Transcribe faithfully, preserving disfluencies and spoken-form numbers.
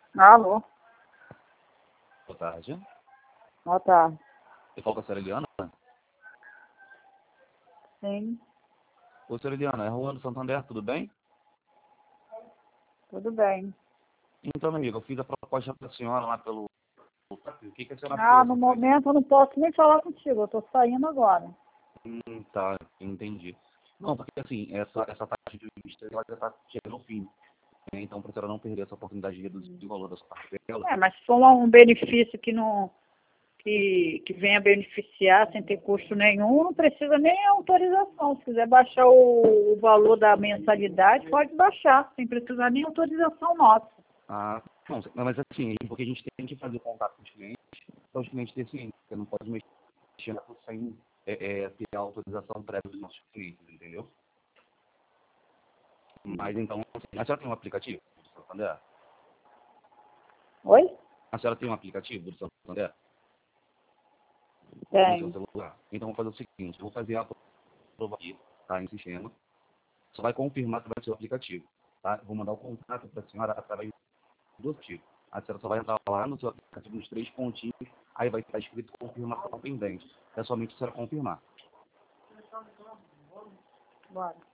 Alô, Boa tarde. boa tarde. Eu falo com a senhora Eliana? Sim, Ô, senhora Eliana, é Juan do Santander, tudo bem? tudo bem. Então, minha amiga, eu fiz a proposta para a senhora lá pelo... O que, que a senhora Ah, achou? no Você foi? momento eu não posso nem falar contigo, eu tô saindo agora. Hum, tá, entendi. Não, porque assim, essa, essa taxa de vista, ela já está chegando ao fim, né? Então, para a senhora não perder essa oportunidade de reduzir o valor da sua parcela, É, mas se for um benefício que não que, que venha beneficiar sem ter custo nenhum, não precisa nem autorização. Se quiser baixar o, o valor da mensalidade, pode baixar, sem precisar nem autorização nossa. ah, não, mas assim, porque a gente tem que fazer contato com os clientes, para os clientes terem ciência, porque não pode mexer na sem é, é, ter a autorização prévia dos nossos clientes, entendeu? Mas então, assim, a senhora tem um aplicativo do Santander? Oi? A senhora tem um aplicativo do Santander no seu Tem. celular? Então, vou fazer o seguinte, eu vou fazer a prova aqui, tá, em sistema. Só vai confirmar que vai ser o aplicativo, tá? Eu vou mandar o contato para a senhora através do aplicativo. A senhora só vai entrar lá no seu aplicativo, nos três pontinhos, aí vai estar escrito confirmação pendente. É somente a senhora confirmar. Bora.